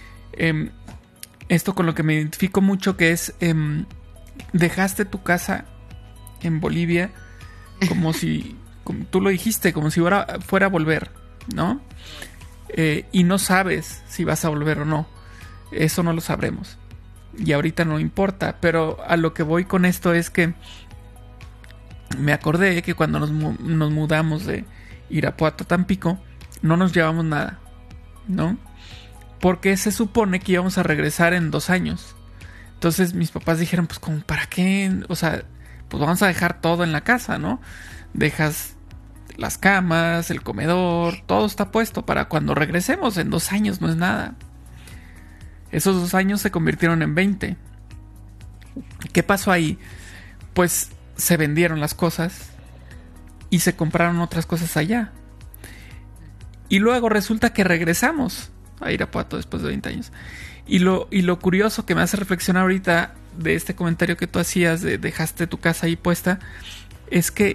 [SPEAKER 1] esto con lo que me identifico mucho, que es dejaste tu casa en Bolivia como si, como tú lo dijiste, como si fuera a volver, ¿no? Y no sabes si vas a volver o no. Eso no lo sabremos. Y ahorita no importa, pero a lo que voy con esto es que me acordé que cuando nos mudamos de Irapuato a Tampico, no nos llevamos nada, ¿no? Porque se supone que íbamos a regresar en 2 años. Entonces mis papás dijeron, pues como para qué, o sea, pues vamos a dejar todo en la casa, ¿no? Dejas las camas, el comedor, todo está puesto para cuando regresemos. En 2 años no es nada. Esos 2 años se convirtieron en 20. ¿Qué pasó ahí? Pues se vendieron las cosas y se compraron otras cosas allá. Y luego resulta que regresamos a Irapuato después de 20 años. Y lo curioso que me hace reflexionar ahorita de este comentario que tú hacías de dejaste tu casa ahí puesta, es que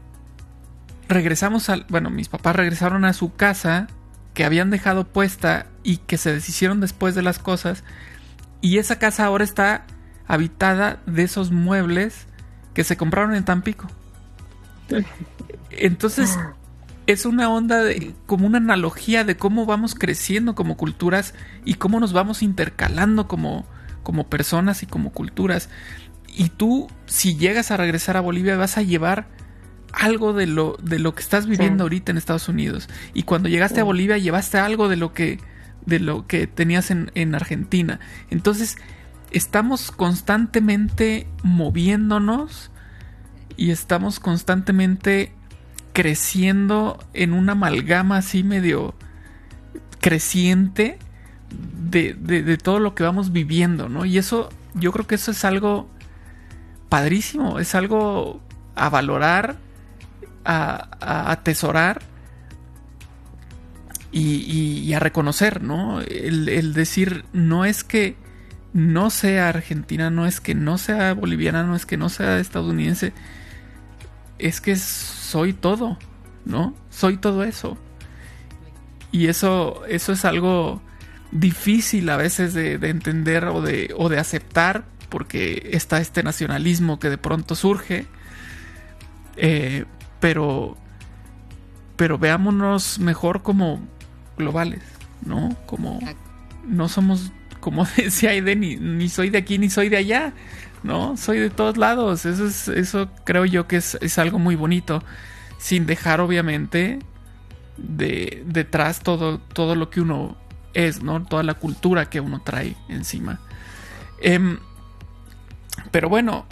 [SPEAKER 1] mis papás regresaron a su casa que habían dejado puesta y que se deshicieron después de las cosas, y esa casa ahora está habitada de esos muebles que se compraron en Tampico. Entonces es una onda como una analogía de cómo vamos creciendo como culturas y cómo nos vamos intercalando como personas y como culturas. Y tú, si llegas a regresar a Bolivia, vas a llevar algo de lo que estás viviendo ahorita en Estados Unidos. Y cuando llegaste a Bolivia, llevaste algo de lo que tenías en Argentina. Entonces, estamos constantemente moviéndonos y estamos constantemente creciendo en una amalgama así medio creciente de todo lo que vamos viviendo, ¿no? Y eso, yo creo que eso es algo padrísimo, es algo a valorar, a atesorar y a reconocer, ¿no? El decir, no es que no sea argentina, no es que no sea boliviana, no es que no sea estadounidense, es que soy todo. ¿no? Soy todo eso. Y eso es algo difícil a veces de entender o de aceptar, porque está este nacionalismo que de pronto surge. Pero veámonos mejor como globales, ¿no? Como no somos, como decía Aide, ni soy de aquí ni soy de allá, ¿no? Soy de todos lados. Eso creo yo que es algo muy bonito, sin dejar obviamente detrás todo lo que uno es, ¿no? Toda la cultura que uno trae encima. Pero bueno,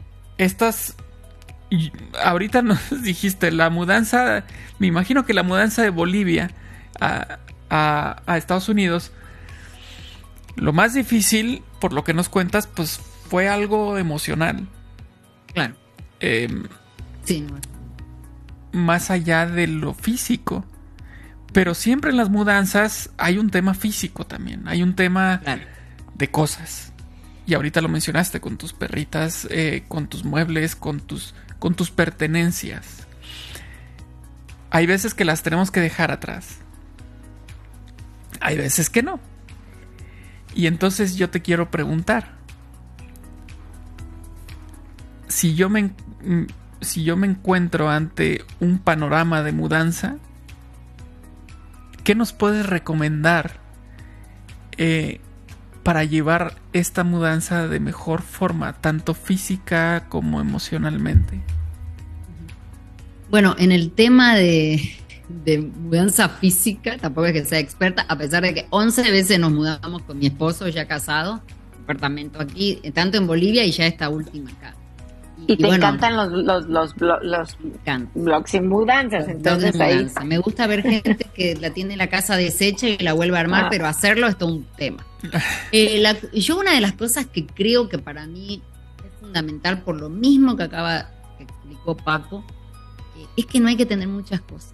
[SPEAKER 1] ahorita nos dijiste la mudanza. Me imagino que la mudanza de Bolivia a Estados Unidos, lo más difícil, por lo que nos cuentas, pues fue algo emocional.
[SPEAKER 4] Claro. Sí.
[SPEAKER 1] Más allá de lo físico. Pero siempre en las mudanzas hay un tema físico también. Hay un tema de cosas. Y ahorita lo mencionaste con tus perritas, con tus muebles, con tus pertenencias. Hay veces que las tenemos que dejar atrás. Hay veces que no. Y entonces yo te quiero preguntar. Si yo me encuentro ante un panorama de mudanza, ¿qué nos puedes recomendar para llevar esta mudanza de mejor forma, tanto física como emocionalmente?
[SPEAKER 4] Bueno, en el tema de mudanza física, tampoco es que sea experta, a pesar de que 11 veces nos mudamos con mi esposo ya casado, apartamento aquí, tanto en Bolivia y ya esta última acá.
[SPEAKER 3] Y te encantan los blogs sin mudanzas, entonces ahí...
[SPEAKER 4] Me gusta ver gente que la tiene la casa deshecha y la vuelve a armar, pero hacerlo es todo un tema. Yo una de las cosas que creo que para mí es fundamental, por lo mismo que explicó Paco, es que no hay que tener muchas cosas.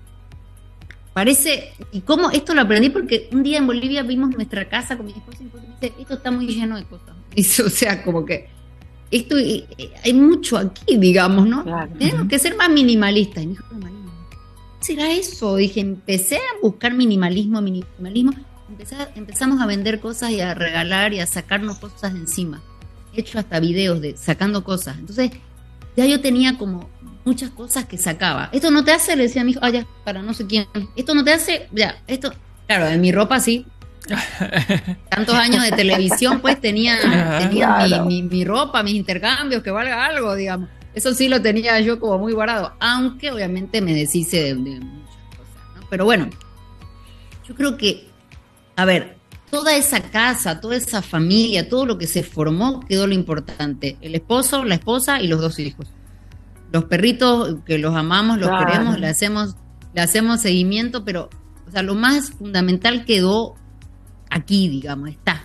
[SPEAKER 4] Parece, y cómo esto lo aprendí porque un día en Bolivia vimos nuestra casa con mi esposo y me dice, esto está muy lleno de cosas. O sea, como que esto hay mucho aquí, digamos, ¿no? Claro. Tenemos que ser más minimalistas. Y me dijo, ¿qué será eso? Dije, empecé a buscar minimalismo. Empezamos a vender cosas y a regalar y a sacarnos cosas de encima. He hecho hasta videos de sacando cosas. Entonces, ya yo tenía como muchas cosas que sacaba. Esto no te hace, le decía a mi hijo, ya, para no sé quién. Esto no te hace, ya, esto, claro, en mi ropa sí. Tantos años de televisión, pues tenía claro. mi ropa, mis intercambios, que valga algo, digamos. Eso sí lo tenía yo como muy guardado, aunque obviamente me deshice de muchas cosas, ¿no? Pero bueno, yo creo que, a ver, toda esa casa, toda esa familia, todo lo que se formó, quedó lo importante. El esposo, la esposa y los 2 hijos. Los perritos, que los amamos, los queremos, le hacemos seguimiento, pero, o sea, lo más fundamental quedó aquí, digamos,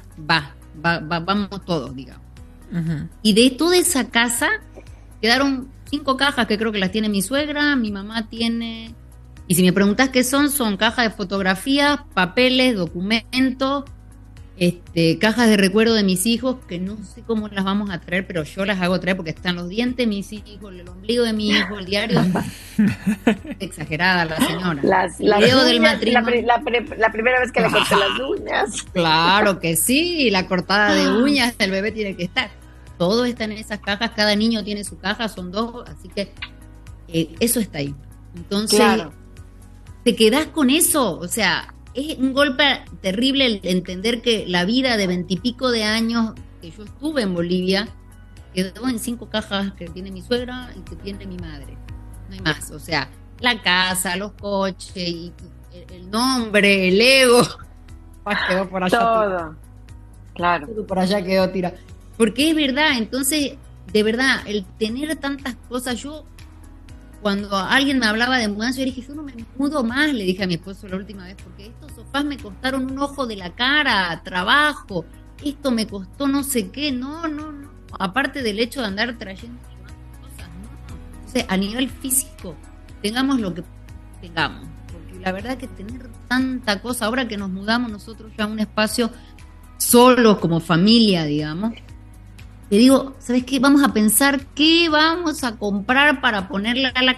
[SPEAKER 4] vamos todos, digamos. Uh-huh. Y de toda esa casa quedaron 5 cajas que creo que las tiene mi suegra, mi mamá tiene, y si me preguntás qué son cajas de fotografías, papeles, documentos, cajas de recuerdo de mis hijos, que no sé cómo las vamos a traer, pero yo las hago traer porque están los dientes de mis hijos, el ombligo de mi hijo, el diario. Exagerada la señora.
[SPEAKER 3] El video del matrimonio. La primera vez que le corté las uñas.
[SPEAKER 4] Claro que sí, la cortada de uñas del bebé tiene que estar. Todo está en esas cajas, cada niño tiene su caja, son 2, así que eso está ahí. Entonces, te quedás con eso, o sea, es un golpe terrible el entender que la vida de 20 y pico de años que yo estuve en Bolivia quedó en 5 cajas que tiene mi suegra y que tiene mi madre. No hay más. O sea, la casa, los coches, y el nombre, el ego. Quedó por allá.
[SPEAKER 3] Todo. Claro.
[SPEAKER 4] Todo por allá quedó tirado. Porque es verdad, entonces, de verdad, el tener tantas cosas, cuando alguien me hablaba de mudanza, yo dije, yo no me mudo más, le dije a mi esposo la última vez, porque estos sofás me costaron un ojo de la cara, trabajo, esto me costó no sé qué, no, aparte del hecho de andar trayendo cosas, no. O sea, a nivel físico, tengamos lo que tengamos, porque la verdad que tener tanta cosa, ahora que nos mudamos nosotros ya a un espacio solos como familia, digamos, te digo, ¿sabes qué? Vamos a pensar qué vamos a comprar para ponerle a la casa.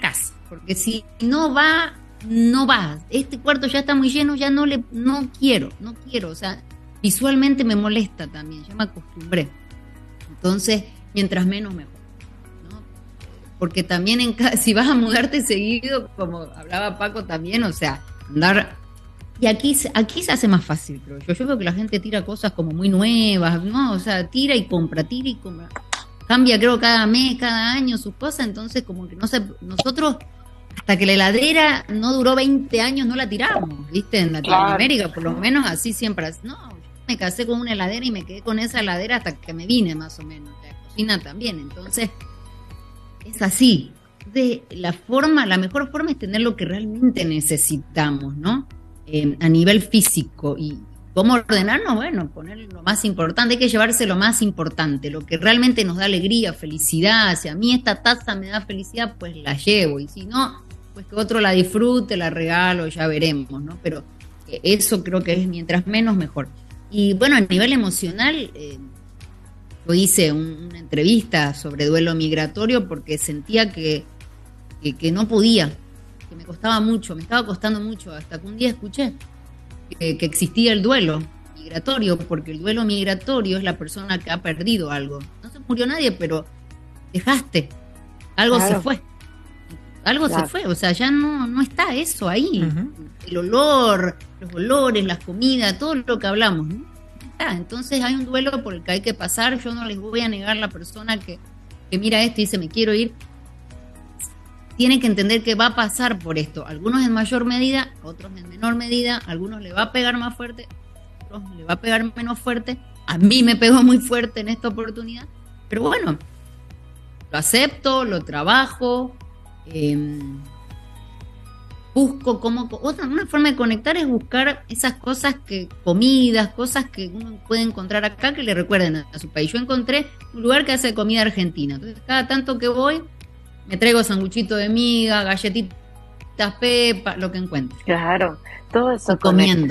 [SPEAKER 4] porque si no va, no va. Este cuarto ya está muy lleno, ya no quiero, o sea, visualmente me molesta también, ya me acostumbré. Entonces, mientras menos mejor, ¿no? Porque también si vas a mudarte seguido, como hablaba Paco también, o sea, andar... Y aquí se hace más fácil, creo yo. Yo veo que la gente tira cosas como muy nuevas, ¿no? O sea, tira y compra. Cambia, creo, cada mes, cada año sus cosas, entonces como que no sé, nosotros hasta que la heladera no duró 20 años no la tiramos, ¿viste? En Latinoamérica, por lo menos así siempre. No, yo me casé con una heladera y me quedé con esa heladera hasta que me vine, más o menos. La cocina también, entonces es así. Entonces, la mejor forma es tener lo que realmente necesitamos, ¿no? A nivel físico. Y cómo ordenarnos, bueno, poner lo más importante, hay que llevarse lo más importante, lo que realmente nos da alegría, felicidad. Si a mí esta taza me da felicidad, pues la llevo, y si no, pues que otro la disfrute, la regalo, ya veremos, ¿no? Pero eso creo que es mientras menos mejor. Y bueno, a nivel emocional, yo hice una entrevista sobre duelo migratorio porque sentía que no podía, que me costaba mucho, me estaba costando mucho, hasta que un día escuché que existía el duelo migratorio, porque el duelo migratorio es la persona que ha perdido algo. No se murió nadie, pero dejaste, algo se fue, se fue, o sea, ya no está eso ahí. Uh-huh. El olor, los olores, las comidas, todo lo que hablamos, ¿no? Entonces hay un duelo por el que hay que pasar. Yo no les voy a negar a la persona que mira esto y dice me quiero ir. Tiene que entender que va a pasar por esto. Algunos en mayor medida, otros en menor medida. Algunos le va a pegar más fuerte, otros le va a pegar menos fuerte. A mí me pegó muy fuerte en esta oportunidad. Pero bueno, lo acepto, lo trabajo. Busco una forma de conectar es buscar esas cosas comidas, cosas que uno puede encontrar acá que le recuerden a su país. Yo encontré un lugar que hace comida argentina. Entonces, cada tanto que voy, me traigo sanguchito de miga, galletitas pepa, lo que encuentre.
[SPEAKER 3] Claro, todo eso.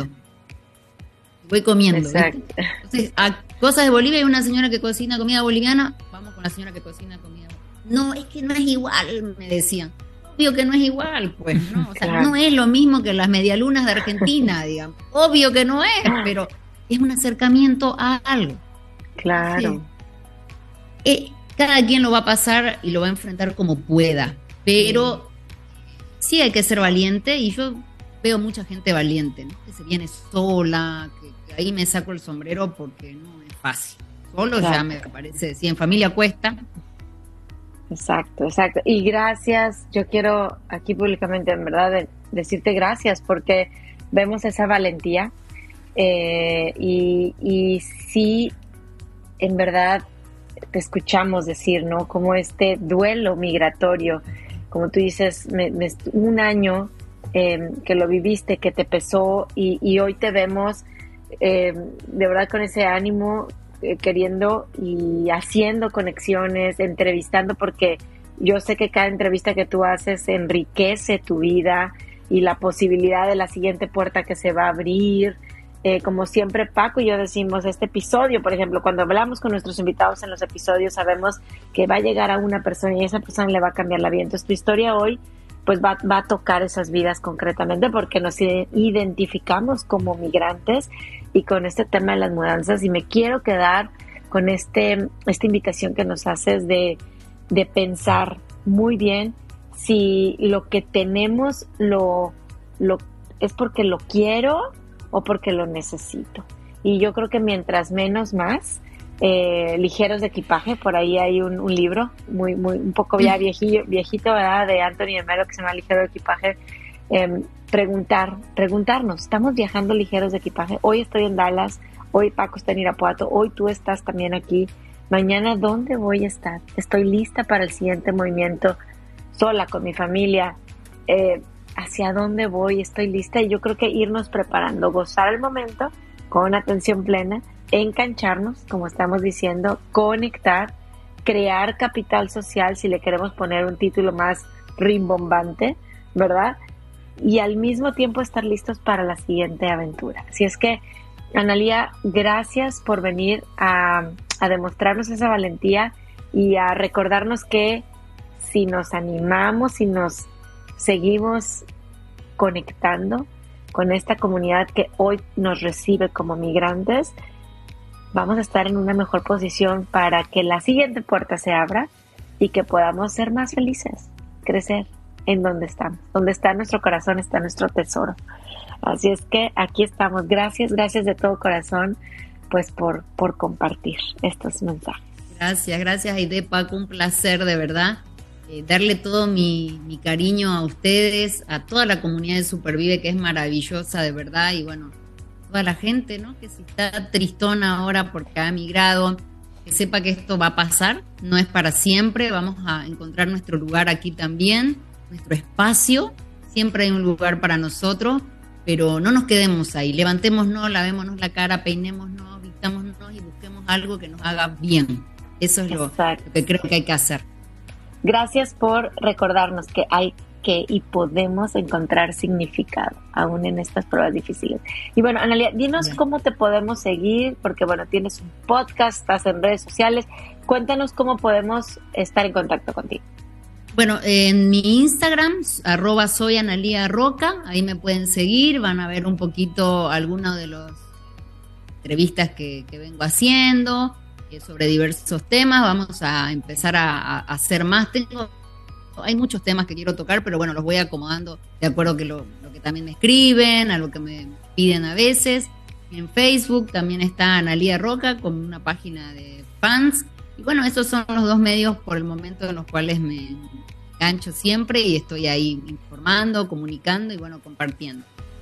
[SPEAKER 4] Voy comiendo.
[SPEAKER 3] Exacto.
[SPEAKER 4] ¿Viste? Entonces, a cosas de Bolivia hay una señora que cocina comida boliviana, vamos con la señora que cocina comida boliviana. No, es que no es igual, me decían. Obvio que no es igual, pues, ¿no? O sea, claro. No es lo mismo que las medialunas de Argentina, digamos. Obvio que no es, pero es un acercamiento a algo.
[SPEAKER 3] Claro.
[SPEAKER 4] Cada quien lo va a pasar y lo va a enfrentar como pueda, pero sí hay que ser valiente, y yo veo mucha gente valiente, ¿no? Que se viene sola, que ahí me saco el sombrero porque no es fácil. Solo ya me parece, si en familia cuesta.
[SPEAKER 3] Exacto. Y gracias, yo quiero aquí públicamente, en verdad, decirte gracias porque vemos esa valentía y sí, en verdad, te escuchamos decir, ¿no? Como este duelo migratorio, como tú dices, un año que lo viviste, que te pesó y hoy te vemos de verdad con ese ánimo, queriendo y haciendo conexiones, entrevistando, porque yo sé que cada entrevista que tú haces enriquece tu vida y la posibilidad de la siguiente puerta que se va a abrir. Como siempre Paco y yo decimos, este episodio, por ejemplo, cuando hablamos con nuestros invitados en los episodios, sabemos que va a llegar a una persona y esa persona le va a cambiar la vida. Entonces tu historia hoy pues va a tocar esas vidas concretamente porque nos identificamos como migrantes y con este tema de las mudanzas, y me quiero quedar con esta invitación que nos haces de pensar muy bien si lo que tenemos lo es porque lo quiero o porque lo necesito. Y yo creo que mientras menos más, ligeros de equipaje, por ahí hay un libro muy un poco ya viejito, ¿verdad? De Anthony de Melo, que se llama Ligero de Equipaje. Preguntarnos, ¿estamos viajando ligeros de equipaje? Hoy estoy en Dallas, hoy Paco está en Irapuato, hoy tú estás también aquí. Mañana, ¿dónde voy a estar? ¿Estoy lista para el siguiente movimiento? Sola, con mi familia. ¿Hacia dónde voy? ¿Estoy lista? Y yo creo que irnos preparando, gozar el momento con atención plena, engancharnos, como estamos diciendo, conectar, crear capital social, si le queremos poner un título más rimbombante, ¿verdad? Y al mismo tiempo estar listos para la siguiente aventura. Así es que, Analía, gracias por venir a demostrarnos esa valentía y a recordarnos que si nos animamos, si nos seguimos conectando con esta comunidad que hoy nos recibe como migrantes, vamos a estar en una mejor posición para que la siguiente puerta se abra y que podamos ser más felices, crecer en donde estamos. Donde está nuestro corazón está nuestro tesoro. Así es que aquí estamos. Gracias de todo corazón, pues por compartir estos mensajes.
[SPEAKER 4] Gracias Aide, Paco, un placer de verdad. Darle todo mi cariño a ustedes, a toda la comunidad de Supervive, que es maravillosa de verdad, y bueno, toda la gente, ¿no? Que si está tristona ahora porque ha migrado, que sepa que esto va a pasar, no es para siempre, vamos a encontrar nuestro lugar aquí también, nuestro espacio, siempre hay un lugar para nosotros, pero no nos quedemos ahí, levantémonos, lavémonos la cara, peinémonos, vistámonos y busquemos algo que nos haga bien. Eso es lo que creo que hay que hacer.
[SPEAKER 3] Gracias por recordarnos que hay que y podemos encontrar significado aún en estas pruebas difíciles. Y bueno, Analía, dinos cómo te podemos seguir, porque bueno, tienes un podcast, estás en redes sociales. Cuéntanos cómo podemos estar en contacto contigo.
[SPEAKER 4] Bueno, en mi Instagram, @soyanaliaroca, ahí me pueden seguir, van a ver un poquito algunas de las entrevistas que vengo haciendo sobre diversos temas. Vamos a empezar a hacer más. Hay muchos temas que quiero tocar, pero bueno, los voy acomodando de acuerdo a lo que también me escriben, a lo que me piden a veces. En Facebook también está Analía Roca con una página de fans. Y bueno, esos son los dos medios por el momento en los cuales me engancho siempre y estoy ahí informando, comunicando y bueno, compartiendo.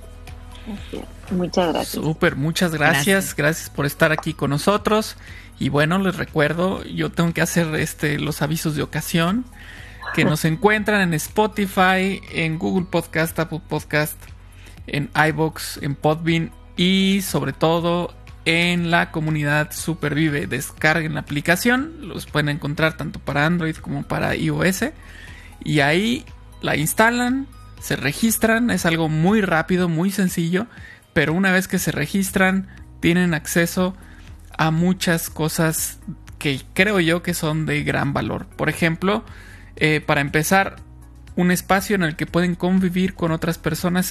[SPEAKER 3] Muchas gracias.
[SPEAKER 1] Súper, muchas gracias por estar aquí con nosotros. Y bueno, les recuerdo, yo tengo que hacer los avisos de ocasión, que nos encuentran en Spotify, en Google Podcast, Apple Podcast, en iVoox, en Podbean y sobre todo en la comunidad Supervive. Descarguen la aplicación, los pueden encontrar tanto para Android como para iOS y ahí la instalan, se registran, es algo muy rápido, muy sencillo, pero una vez que se registran tienen acceso a muchas cosas que creo yo que son de gran valor. Por ejemplo, para empezar, un espacio en el que pueden convivir con otras personas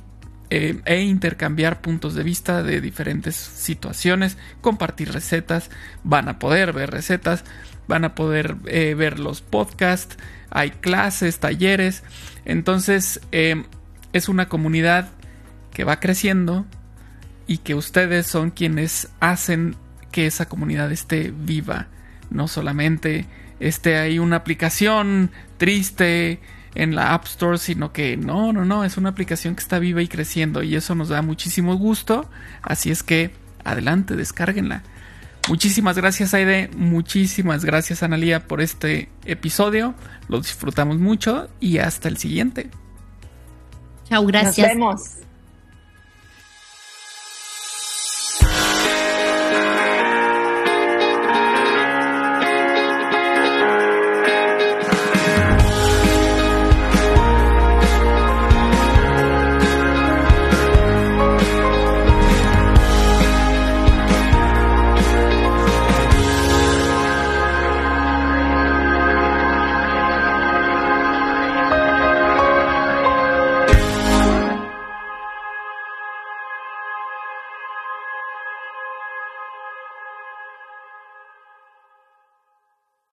[SPEAKER 1] e intercambiar puntos de vista de diferentes situaciones, compartir recetas, van a poder ver recetas, van a poder ver los podcasts, hay clases, talleres. Entonces es una comunidad que va creciendo y que ustedes son quienes hacen que esa comunidad esté viva, no solamente esté ahí una aplicación triste en la App Store, sino que no, es una aplicación que está viva y creciendo y eso nos da muchísimo gusto, así es que adelante, descárguenla. Muchísimas gracias, Aide, muchísimas gracias, Analía, por este episodio, lo disfrutamos mucho y hasta el siguiente.
[SPEAKER 4] Chao, gracias.
[SPEAKER 3] Nos vemos.